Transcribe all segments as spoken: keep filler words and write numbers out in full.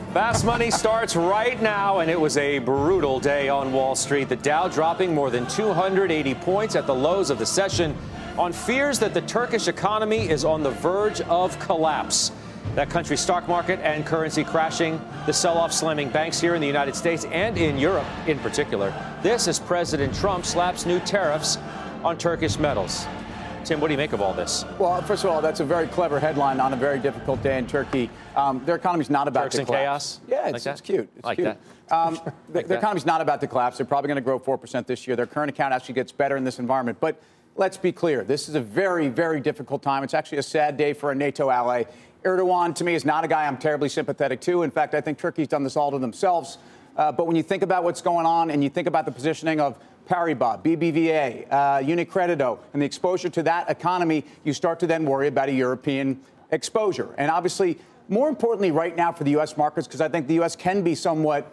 Fast Money starts right now, and it was a brutal day on Wall Street. The Dow dropping more than two hundred eighty points at the lows of the session on fears that the Turkish economy is on the verge of collapse. That country's stock market and currency crashing, the sell-off slamming banks here in the United States and in Europe in particular. This as President Trump slaps new tariffs on Turkish metals. Tim, what do you make of all this? Well, first of all, that's a very clever headline on a very difficult day in Turkey. Um, their economy's not about Turks to and collapse. chaos? Yeah, it's, like it's cute. It's like cute. that. Um, like their that. economy's not about to collapse. They're probably going to grow four percent this year. Their current account actually gets better in this environment. But let's be clear. This is a very, very difficult time. It's actually a sad day for a NATO ally. Erdogan, to me, is not a guy I'm terribly sympathetic to. In fact, I think Turkey's done this all to themselves. Uh, but when you think about what's going on and you think about the positioning of Paribas, B B V A, uh, Unicredito, and the exposure to that economy, you start to then worry about a European exposure. And obviously, more importantly right now for the U S markets, because I think the U S can be somewhat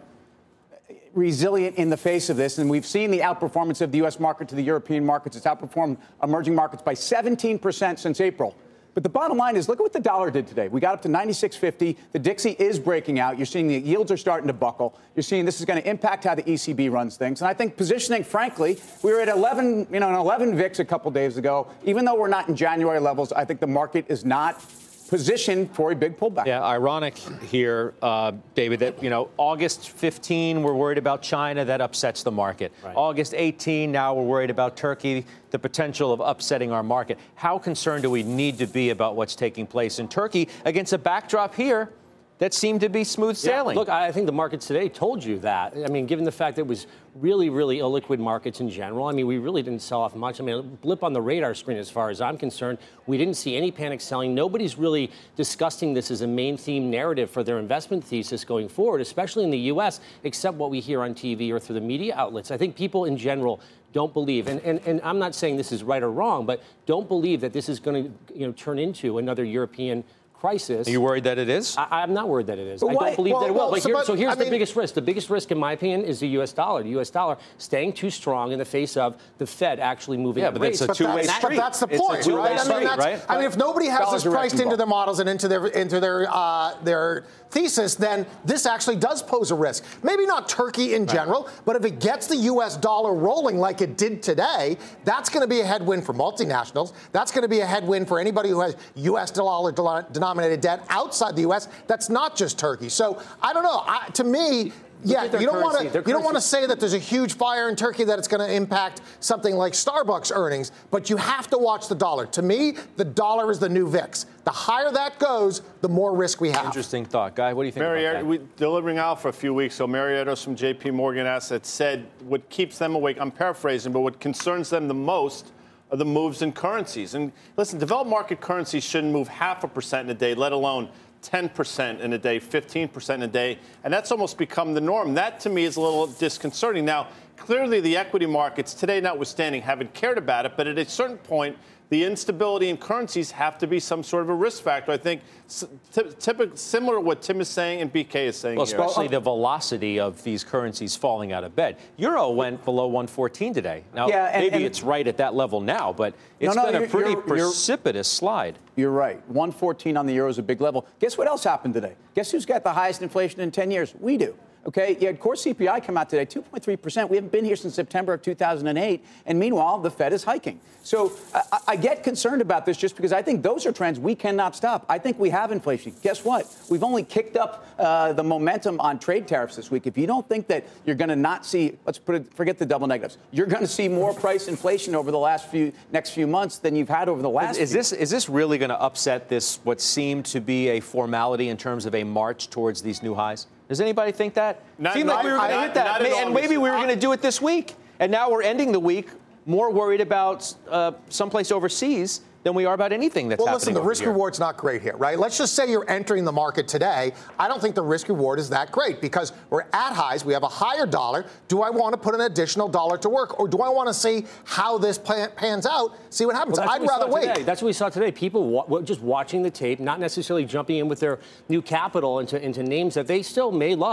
resilient in the face of this. And we've seen the outperformance of the U S market to the European markets. It's outperformed emerging markets by seventeen percent since April. But the bottom line is, look at what the dollar did today. We got up to ninety-six fifty. The Dixie is breaking out. You're seeing the yields are starting to buckle. You're seeing this is going to impact how the E C B runs things. And I think positioning, frankly, we were at eleven, you know, an eleven V I X a couple days ago. Even though we're not in January levels, I think the market is not positioned for a big pullback. Yeah, ironic here, uh, David, that, you know, August fifteenth, we're worried about China. That upsets the market. Right. August eighteenth, now we're worried about Turkey, the potential of upsetting our market. How concerned do we need to be about what's taking place in Turkey against a backdrop here that seemed to be smooth sailing? Yeah, look, I think the markets today told you that. I mean, given the fact that it was really, really illiquid markets in general, I mean, we really didn't sell off much. I mean, a blip on the radar screen as far as I'm concerned. We didn't see any panic selling. Nobody's really discussing this as a main theme narrative for their investment thesis going forward, especially in the U S, except what we hear on T V or through the media outlets. I think people in general don't believe, and, and, and I'm not saying this is right or wrong, but don't believe that this is going to, you know, turn into another European crisis. Are you worried that it is? I, I'm not worried that it is. But I why? don't believe Well, that it will. well, But so, here, but, so here's I the mean, biggest risk. The biggest risk, in my opinion, is the U S dollar. The U S dollar staying too strong in the face of the Fed actually moving Yeah, up but rates. it's a two-way that's, street. But that's the It's a point, two-way right? I street, mean, that's, right? I mean, if nobody has Dollars this are priced wrecking into ball. their models and into their into their uh, their thesis, then this actually does pose a risk. Maybe not Turkey in general, right, but if it gets the U S dollar rolling like it did today, that's going to be a headwind for multinationals. That's going to be a headwind for anybody who has U S dollar denominated debt outside the U S. That's not just Turkey. So I don't know. I, to me, yeah, you don't want to you don't want to say that there's a huge fire in Turkey that it's going to impact something like Starbucks earnings, but you have to watch the dollar. To me, the dollar is the new V I X. The higher that goes, the more risk we have. Interesting thought. Guy, what do you think Marietta, about that? we delivering out for a few weeks, so Marietta from J P Morgan Assets said what keeps them awake, I'm paraphrasing, but what concerns them the most are the moves in currencies. And listen, developed market currencies shouldn't move half a percent in a day, let alone ten percent in a day, fifteen percent in a day, and that's almost become the norm. That, to me, is a little disconcerting. Now, clearly the equity markets, today notwithstanding, haven't cared about it, but at a certain point, the instability in currencies have to be some sort of a risk factor. I think typical, similar to what Tim is saying and B K is saying Well, here. especially the velocity of these currencies falling out of bed. Euro went below one fourteen today. Now, yeah, and, maybe and, it's right at that level now, but it's no, no, been a you're, pretty you're, precipitous you're, slide. You're right. one fourteen on the euro is a big level. Guess what else happened today? Guess who's got the highest inflation in ten years? We do. Okay, you had core C P I come out today, two point three percent. We haven't been here since September of two thousand eight. And meanwhile, the Fed is hiking. So I, I get concerned about this just because I think those are trends we cannot stop. I think we have inflation. Guess what? We've only kicked up uh, the momentum on trade tariffs this week. If you don't think that you're going to not see, let's put it, forget the double negatives. You're going to see more price inflation over the last few, next few months than you've had over the last Is, is few. this is this really going to upset this, what seemed to be a formality in terms of a march towards these new highs? Does anybody think that? Not, Seemed not, like we were going to not, hit that, not May, and maybe we were going to do it this week. And now we're ending the week more worried about uh, someplace overseas than we are about anything that's well, happening. Well, listen, the risk reward's not great here, right? Let's just say you're entering the market today. I don't think the risk reward is that great because we're at highs. We have a higher dollar. Do I want to put an additional dollar to work, or do I want to see how this plan, pans out, see what happens? Well, I'd rather wait. Today. That's what we saw today. People wa- just watching the tape, not necessarily jumping in with their new capital into, into names that they still may love.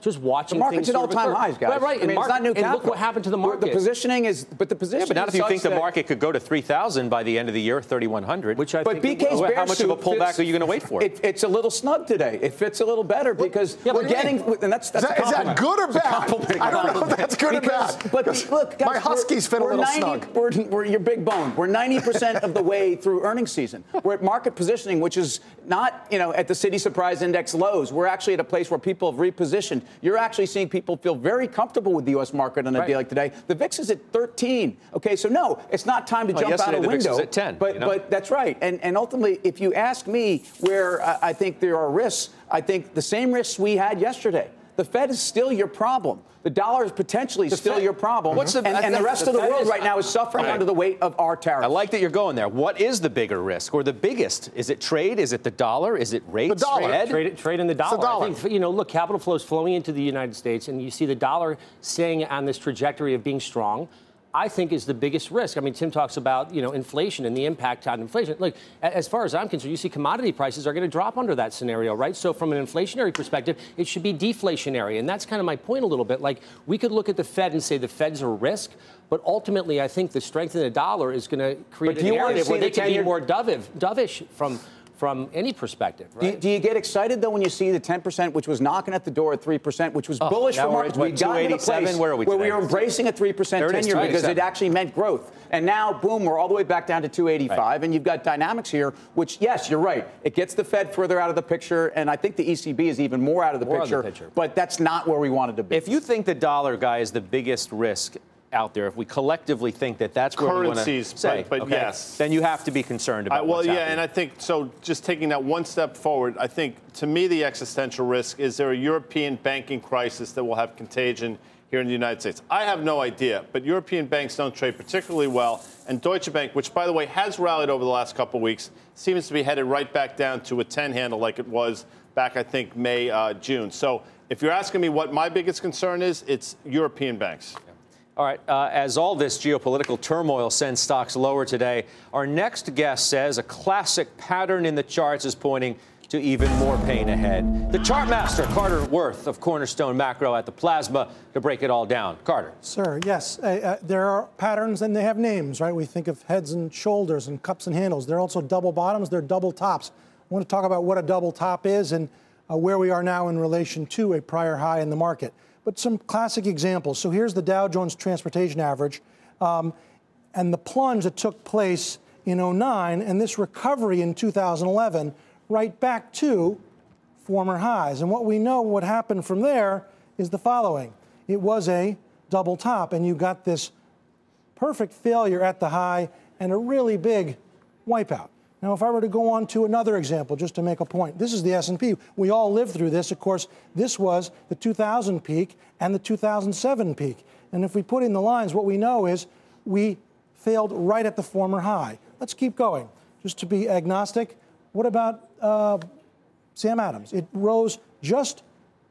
just watching the market's things at all-time highs, guys. Right, right. I mean, and, it's market, not new and look what happened to the market. The positioning is, but the position. Yeah, but not if you think the that, market could go to three thousand by the end of the year, thirty-one hundred. Which I but think B K's well, bear how much of a pullback fits, are you going to wait for? It, it's a little snug today. It fits a little better because yeah, we're getting, and that's that's is, that, a is that good or bad? I don't know if that's good because, or bad. But the, look, guys, my Huskies fit a little ninety, snug. We're, we're your big bone. We're ninety percent of the way through earnings season. We're at market positioning, which is not, you know, at the Citi Surprise Index lows. We're actually at a place where people have repositioned. You're actually seeing people feel very comfortable with the U S market on a right. day like today. The V I X is at thirteen. Okay, so no, it's not time to well, jump out a the window. V I X was at ten. But you know? but that's right. And and ultimately, if you ask me where uh, I think there are risks, I think the same risks we had yesterday. The Fed is still your problem. The dollar is potentially the still Fed, your problem. What's the, and, and the rest the of the Fed world is, right now is suffering right. under the weight of our tariffs. I like that you're going there. What is the bigger risk or the biggest? Is it trade? Is it the dollar? Is it rates? The dollar. Fed? Trade, trade in the dollar. the dollar. I think, you know, look, capital flows flowing into the United States, and you see the dollar staying on this trajectory of being strong. I think is the biggest risk. I mean, Tim talks about, you know, inflation and the impact on inflation. Look, as far as I'm concerned, you see commodity prices are going to drop under that scenario, right? So from an inflationary perspective, it should be deflationary. And that's kind of my point a little bit. Like, we could look at the Fed and say the Fed's a risk, but ultimately I think the strength of the dollar is going to create a narrative where they can be more dovish, dovish from from any perspective, right? Do, do you get excited, though, when you see the ten percent, which was knocking at the door at three percent, which was oh, bullish for markets? We got to the place where, are we where we were embracing a three percent ten-year because it actually meant growth. And now, boom, we're all the way back down to two eighty-five, right. And you've got dynamics here, which, yes, you're right. It gets the Fed further out of the picture, and I think the E C B is even more out of the, more picture, of the picture. But that's not where we wanted to be. If you think the dollar, guy, is the biggest risk out there, if we collectively think that that's where currencies, we want to say, but, but okay, yes, then you have to be concerned about. I, well, what's yeah, happening. and I think so. Just taking that one step forward, I think to me the existential risk is there a European banking crisis that will have contagion here in the United States? I have no idea, but European banks don't trade particularly well, and Deutsche Bank, which by the way has rallied over the last couple of weeks, seems to be headed right back down to a ten handle like it was back, I think, May, uh, June. So if you're asking me what my biggest concern is, it's European banks. All right, uh, as all this geopolitical turmoil sends stocks lower today, our next guest says a classic pattern in the charts is pointing to even more pain ahead. The chart master, Carter Worth of Cornerstone Macro at the Plasma, to break it all down. Carter. Sir, yes, uh, uh, there are patterns and they have names, right? We think of heads and shoulders and cups and handles. They're also double bottoms, they're double tops. I want to talk about what a double top is and uh, where we are now in relation to a prior high in the market. But some classic examples. So here's the Dow Jones Transportation Average um, and the plunge that took place in oh nine and this recovery in two thousand eleven right back to former highs. And what we know what happened from there is the following. It was a double top, and you got this perfect failure at the high and a really big wipeout. Now, if I were to go on to another example, just to make a point, this is the S and P. We all lived through this. Of course, this was the two thousand peak and the two thousand seven peak. And if we put in the lines, what we know is we failed right at the former high. Let's keep going. Just to be agnostic, what about uh, Sam Adams? It rose just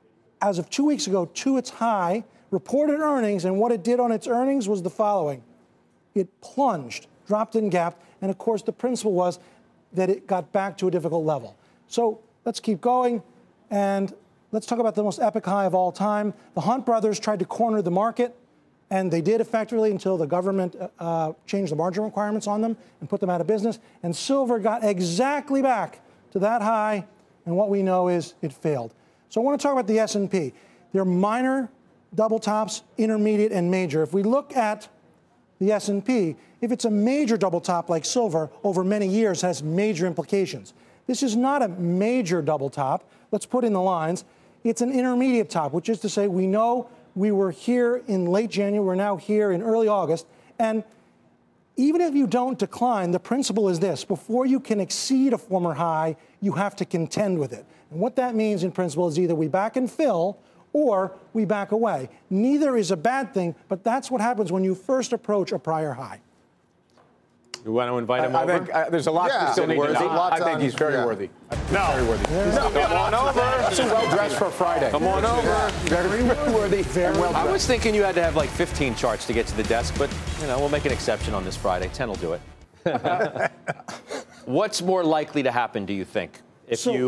as of two weeks ago to its high, reported earnings, and what it did on its earnings was the following. It plunged, dropped and gapped, and of course the principle was that it got back to a difficult level. So let's keep going, and let's talk about the most epic high of all time. The Hunt brothers tried to corner the market, and they did effectively until the government uh, changed the margin requirements on them and put them out of business. And silver got exactly back to that high, and what we know is it failed. So I want to talk about the S and P. There are minor double tops, intermediate, and major. If we look at the S and P, if it's a major double top like silver over many years, has major implications. This is not a major double top. Let's put in the lines. It's an intermediate top, which is to say we know we were here in late January, we're now here in early August, and even if you don't decline, the principle is this. Before you can exceed a former high, you have to contend with it. And what that means in principle is either we back and fill or we back away. Neither is a bad thing, but that's what happens when you first approach a prior high. You want to invite him I, over? I think uh, there's a lot Yeah. we still need to Worthy? know. Lots I think on- he's very yeah. worthy. No. Very worthy. No, come on over. That's a well-dressed for Friday. Come on over. Very, very worthy. Very well I dressed. was thinking you had to have like fifteen charts to get to the desk, but, you know, we'll make an exception on this Friday. ten will do it. What's more likely to happen, do you think? If So- you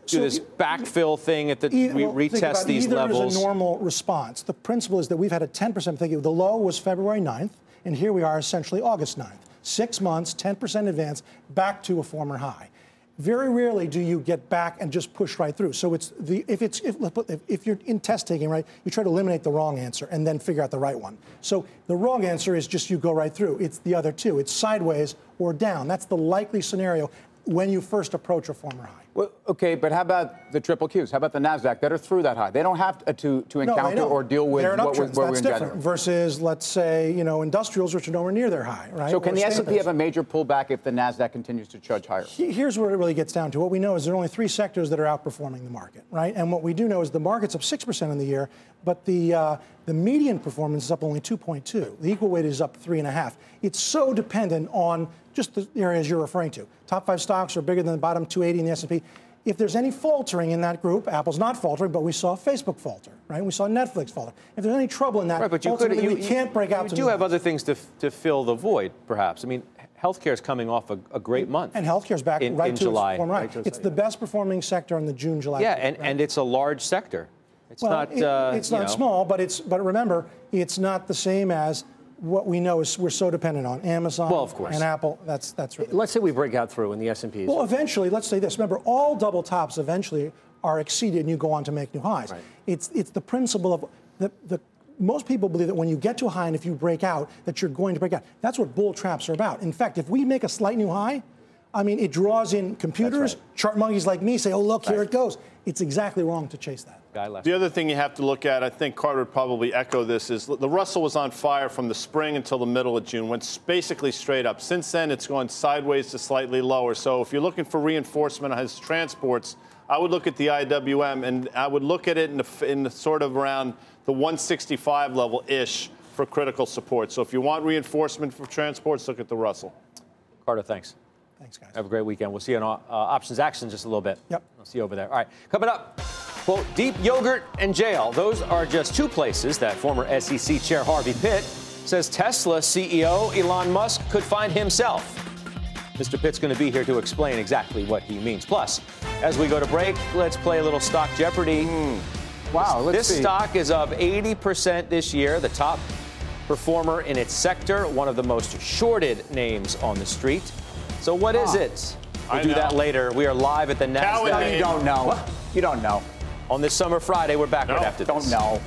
do So this you- backfill thing at the E- we well, think retest about it. these Either levels? is a normal response. The principle is that we've had a ten percent, thinking the low was February ninth, and here we are essentially August ninth. Six months, ten percent advance, back to a former high. Very rarely do you get back and just push right through. So it's the if it's if, if, if you're in test taking, right, you try to eliminate the wrong answer and then figure out the right one. So the wrong answer is just you go right through. It's the other two. It's sideways or down. That's the likely scenario when you first approach a former high. Well, okay, but how about the triple Qs? How about the NASDAQ that are through that high? They don't have to to, to No, encounter I know. or deal with They're in what we, uptrends. where we That's in different January. versus, let's say, you know, industrials, which are nowhere near their high, right? So can Or the S and P staples. have a major pullback if the NASDAQ continues to trudge higher? He- Here's where it really gets down to. What we know is there are only three sectors that are outperforming the market, right? And what we do know is the market's up six percent in the year, but the uh, the median performance is up only two point two. The equal weight is up three and a half. It's so dependent on just the areas you're referring to. Top five stocks are bigger than the bottom two eighty in the S and P. If there's any faltering in that group, Apple's not faltering, but we saw Facebook falter, right? We saw Netflix falter. If there's any trouble in that, Right, but you could ultimately you, we can't break out You to do new have highs. other things to f- to fill the void, perhaps. I mean, healthcare is coming off a, a great month. And healthcare's back in, right in to July. its former high. Right to It's the best performing sector in the June July. Yeah, period, and, right? and it's a large sector. It's well, not. it- uh, it's you not know, small, but it's but remember, it's not the same as what we know is we're so dependent on Amazon Well, of course. and Apple. That's that's really. Let's say we break out through in the S and Ps. Well, eventually, let's say this. Remember, all double tops eventually are exceeded, and you go on to make new highs. Right. It's it's the principle of the the. Most people believe that when you get to a high and if you break out, that you're going to break out. That's what bull traps are about. In fact, if we make a slight new high, I mean, it draws in computers. right. Chart monkeys like me say, "Oh, look, here Right. it goes." It's exactly wrong to chase that. Guy left. The other thing you have to look at, I think Carter would probably echo this, is the Russell was on fire from the spring until the middle of June, went s- basically straight up. Since then, it's gone sideways to slightly lower. So if you're looking for reinforcement on his transports, I would look at the I W M, and I would look at it in the, f- in the sort of around the one sixty-five level-ish for critical support. So if you want reinforcement for transports, look at the Russell. Carter, thanks. Thanks, guys. Have a great weekend. We'll see you on uh, Options Action in just a little bit. Yep. I'll see you over there. All right. Coming up, quote, deep yogurt and jail. Those are just two places that former S E C Chair Harvey Pitt says Tesla C E O Elon Musk could find himself. Mister Pitt's going to be here to explain exactly what he means. Plus, as we go to break, let's play a little Stock Jeopardy. Mm. Wow, let's This see. stock is up eighty percent this year, the top performer in its sector, one of the most shorted names on the street. So what is Huh. it? We'll I do know. that later. We are live at the Cowan NASDAQ. name. You don't know. You don't know. On this summer Friday, we're back right No, after this. Don't know.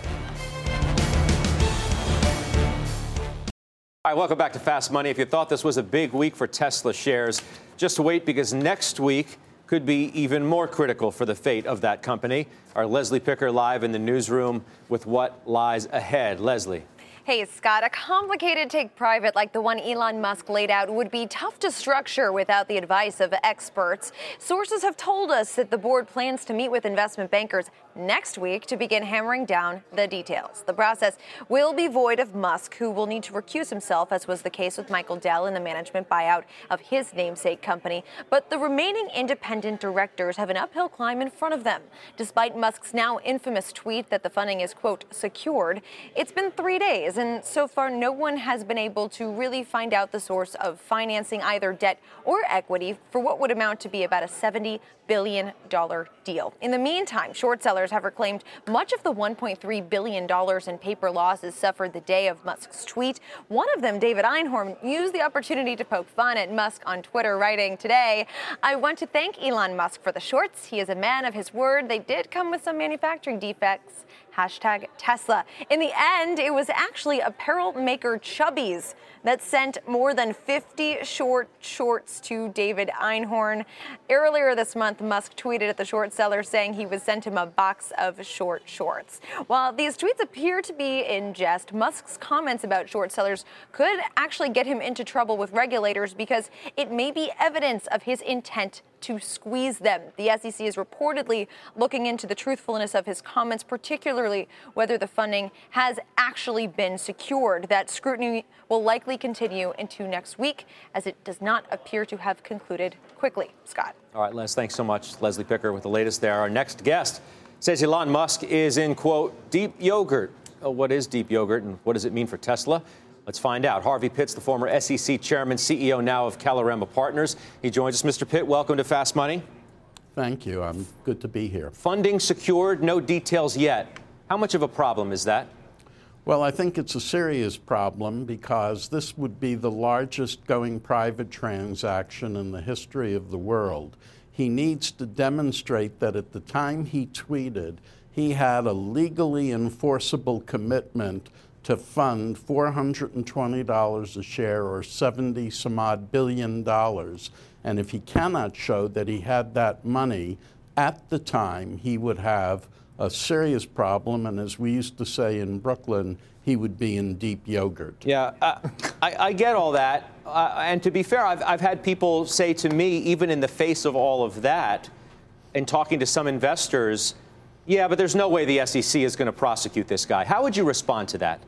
All right, welcome back to Fast Money. If you thought this was a big week for Tesla shares, just wait, because next week could be even more critical for the fate of that company. Our Leslie Picker live in the newsroom with what lies ahead. Leslie. Hey, Scott, a complicated take private like the one Elon Musk laid out would be tough to structure without the advice of experts. Sources have told us that the board plans to meet with investment bankers next week to begin hammering down the details. The process will be void of Musk, who will need to recuse himself, as was the case with Michael Dell in the management buyout of his namesake company. But the remaining independent directors have an uphill climb in front of them. Despite Musk's now infamous tweet that the funding is, quote, secured, it's been three days, and so far no one has been able to really find out the source of financing, either debt or equity, for what would amount to be about a seventy billion dollars deal. In the meantime, short sellers have reclaimed much of the one point three billion dollars in paper losses suffered the day of Musk's tweet. One of them, David Einhorn, used the opportunity to poke fun at Musk on Twitter, writing today, "I want to thank Elon Musk for the shorts. He is a man of his word. They did come with some manufacturing defects. Hashtag Tesla." In the end, it was actually apparel maker Chubbies that sent more than fifty short shorts to David Einhorn. Earlier this month, Musk tweeted at the short seller saying he would send him a box of short shorts. While these tweets appear to be in jest, Musk's comments about short sellers could actually get him into trouble with regulators, because it may be evidence of his intent to squeeze them. The S E C is reportedly looking into the truthfulness of his comments, particularly whether the funding has actually been secured. That scrutiny will likely continue into next week, as it does not appear to have concluded quickly. Scott. All right, Les, thanks so much. Leslie Picker with the latest there. Our next guest says Elon Musk is in, quote, deep yogurt. Oh, what is deep yogurt, and what does it mean for Tesla? Let's find out. Harvey Pitt's the former S E C chairman, C E O now of Calorama Partners. He joins us. Mister Pitt, welcome to Fast Money. Thank you. I'm good to be here. Funding secured, no details yet. How much of a problem is that? Well, I think it's a serious problem because this would be the largest going private transaction in the history of the world. He needs to demonstrate that at the time he tweeted, he had a legally enforceable commitment to fund four hundred twenty dollars a share or seventy some odd billion dollars. And if he cannot show that he had that money at the time, he would have a serious problem. And as we used to say in Brooklyn, he would be in deep yogurt. Yeah, uh, I, I get all that. Uh, and to be fair, I've, I've had people say to me, even in the face of all of that, and talking to some investors, yeah, but there's no way the S E C is going to prosecute this guy. How would you respond to that?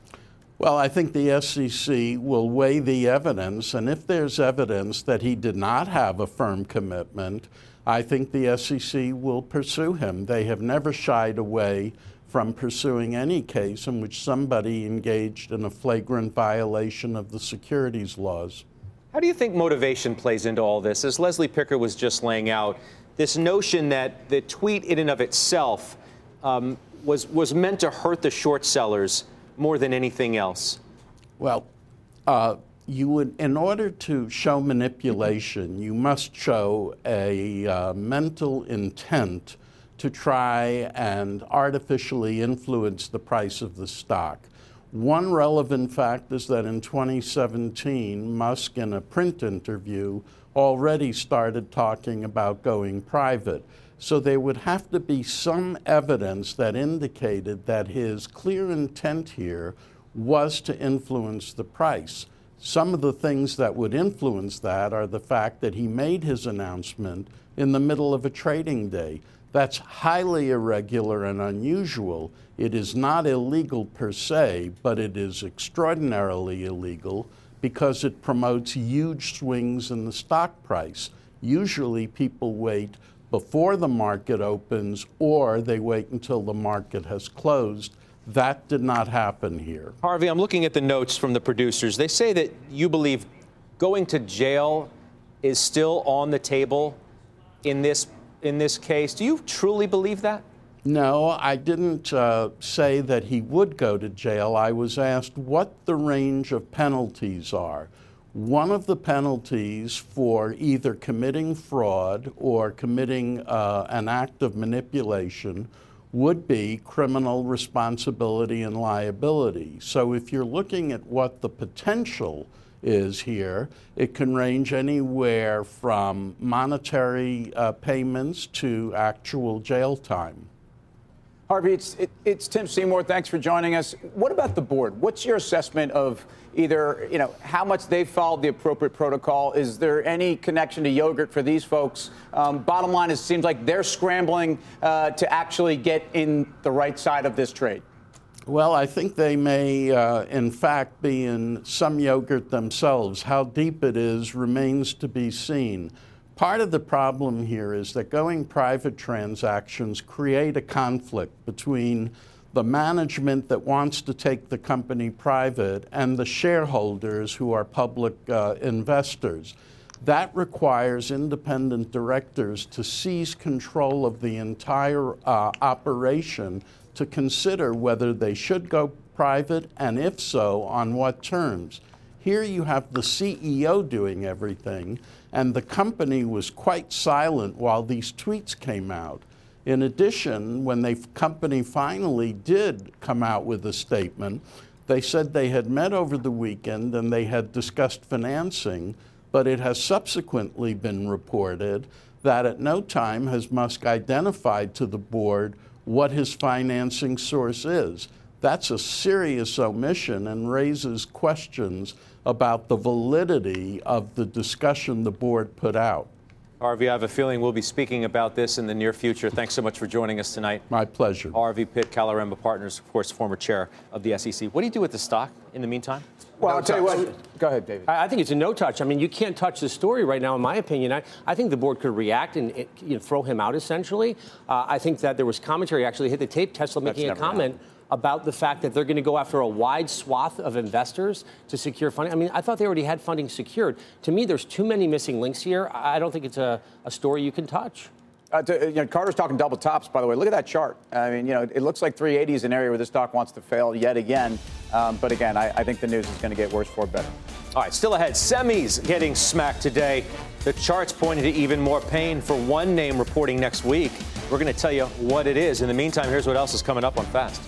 Well, I think the S E C will weigh the evidence, and if there's evidence that he did not have a firm commitment, I think the S E C will pursue him. They have never shied away from pursuing any case in which somebody engaged in a flagrant violation of the securities laws. How do you think motivation plays into all this? As Leslie Picker was just laying out, this notion that the tweet in and of itself um, was, was meant to hurt the short sellers more than anything else? Well, uh, you would, in order to show manipulation, you must show a uh, mental intent to try and artificially influence the price of the stock. One relevant fact is that in twenty seventeen, Musk, in a print interview, already started talking about going private. So there would have to be some evidence that indicated that his clear intent here was to influence the price. Some of the things that would influence that are the fact that he made his announcement in the middle of a trading day. That's highly irregular and unusual. It is not illegal per se, but it is extraordinarily illegal because it promotes huge swings in the stock price. Usually people wait before the market opens, or they wait until the market has closed. That did not happen here. Harvey, I'm looking at the notes from the producers. They say that you believe going to jail is still on the table in this in this case. Do you truly believe that? No, I didn't uh, say that he would go to jail. I was asked what the range of penalties are. One of the penalties for either committing fraud or committing uh, an act of manipulation would be criminal responsibility and liability. So if you're looking at what the potential is here, it can range anywhere from monetary uh, payments to actual jail time. Harvey, it's, it, it's Tim Seymour. Thanks for joining us. What about the board? What's your assessment of either, you know, how much they've followed the appropriate protocol? Is there any connection to yogurt for these folks? Um, bottom line is it seems like they're scrambling uh, to actually get in the right side of this trade. Well, I think they may, uh, in fact, be in some yogurt themselves. How deep it is remains to be seen. Part of the problem here is that going private transactions create a conflict between the management that wants to take the company private and the shareholders who are public uh, investors. That requires independent directors to seize control of the entire uh, operation to consider whether they should go private, and if so, on what terms. Here you have the C E O doing everything, and the company was quite silent while these tweets came out. In addition, when the company finally did come out with a statement, they said they had met over the weekend and they had discussed financing, but it has subsequently been reported that at no time has Musk identified to the board what his financing source is. That's a serious omission and raises questions about the validity of the discussion the board put out. Harvey, I have a feeling we'll be speaking about this in the near future. Thanks so much for joining us tonight. My pleasure. Harvey Pitt, Caloremba Partners, of course, former chair of the S E C. What do you do with the stock in the meantime? Well, no I'll tell touch. you what. Go ahead, David. I think it's a no touch. I mean, you can't touch the story right now, in my opinion. I, I think the board could react and it, you know, throw him out, essentially. Uh, I think that there was commentary, actually hit the tape, Tesla That's making a comment happened. about the fact that they're going to go after a wide swath of investors to secure funding. I mean, I thought they already had funding secured. To me, there's too many missing links here. I don't think it's a, a story you can touch. Uh, to, you know, Carter's talking double tops, by the way. Look at that chart. I mean, you know, it looks like three eighty is an area where the stock wants to fail yet again. Um, but again, I, I think the news is going to get worse for better. All right, still ahead. Semis getting smacked today. The chart's pointing to even more pain for one name reporting next week. We're going to tell you what it is. In the meantime, here's what else is coming up on Fast.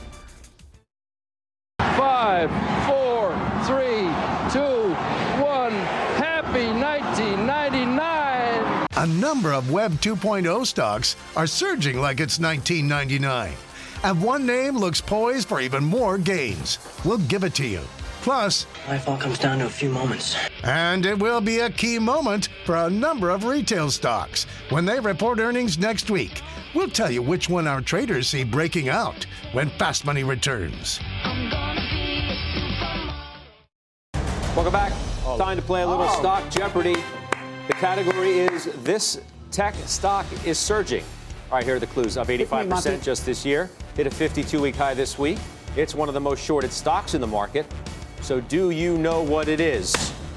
Five, four, three, two, one. Happy nineteen ninety-nine. A number of Web two point oh stocks are surging like it's nineteen ninety-nine. And one name looks poised for even more gains. We'll give it to you. Plus, life all comes down to a few moments. And it will be a key moment for a number of retail stocks when they report earnings next week. We'll tell you which one our traders see breaking out when Fast Money returns. Welcome back. Time to play a little oh. Stock Jeopardy. The category is this tech stock is surging. All right, here are the clues. Up eighty-five percent just this year. Hit a fifty-two-week high this week. It's one of the most shorted stocks in the market. So do you know what it is?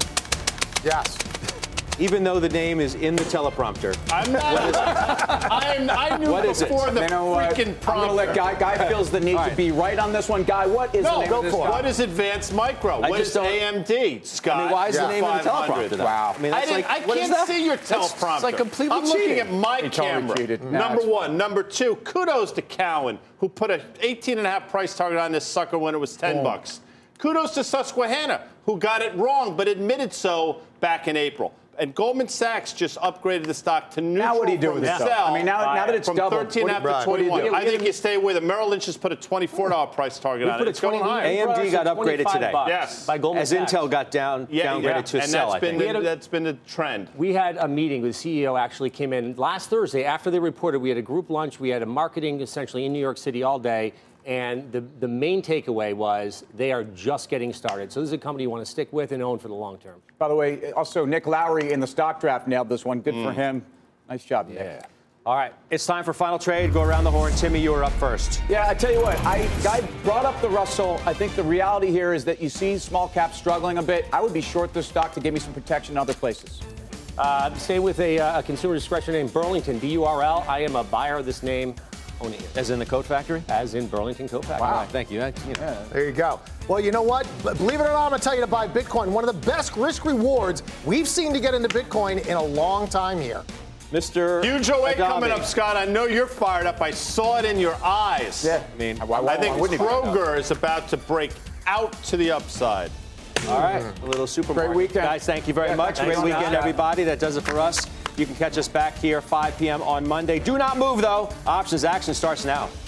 Yes. Even though the name is in the teleprompter. I'm not. What is it? I'm, I knew what before the you know, freaking uh, prompter. I'm going to let Guy. Guy feels the need right. to be right on this one. Guy, what is no, the name go of this for stock? What is Advanced Micro? I what is A M D, Scott? I mean, why is yeah. the name of the teleprompter? Though? Wow. I mean, that's I, like, I can't see your teleprompter. It's like completely I'm cheating. looking at my he camera. Totally no, Number one. Number two, kudos to Cowen, who put an eighteen and a half price target on this sucker when it was ten oh. bucks. Kudos to Susquehanna, who got it wrong but admitted so back in April. And Goldman Sachs just upgraded the stock to neutral. Now what do you do with this? I mean, now, now that it's from doubled, thirteen and a half to twenty-one. I think you stay with it. Merrill Lynch has put a twenty-four dollars price target on it. It's going high. A M D got upgraded today. Yes, by Goldman As Sachs. Intel got down, yeah, downgraded yeah. to and sell. That's I been think the, that's been the trend. We had a meeting. The C E O actually came in last Thursday after they reported. We had a group lunch. We had a marketing essentially in New York City all day. And the, the main takeaway was they are just getting started. So this is a company you want to stick with and own for the long term. By the way, also Nick Lowry in the stock draft nailed this one. Good mm. for him. Nice job, Nick. Yeah. All right, it's time for final trade. Go around the horn. Timmy, you are up first. Yeah, I tell you what, I, I brought up the Russell. I think the reality here is that you see small caps struggling a bit. I would be short this stock to give me some protection in other places. Uh, stay with a, uh, a consumer discretion name, Burlington, B U R L. I am a buyer of this name. As in the Coat Factory? As in Burlington Coat Factory. Wow, thank you. I, you know. Yeah, there you go. Well, you know what? Believe it or not, I'm going to tell you to buy Bitcoin. One of the best risk rewards we've seen to get into Bitcoin in a long time here. Mister Huge oh eight coming up, Scott. I know you're fired up. I saw it in your eyes. Yeah. I mean, why, why, I think Kroger is about to break out to the upside. All right, a little supermarket. Great weekend. Guys, thank you very yeah, much. Great weekend, everybody. That does it for us. You can catch us back here five p.m. on Monday. Do not move, though. Options action starts now.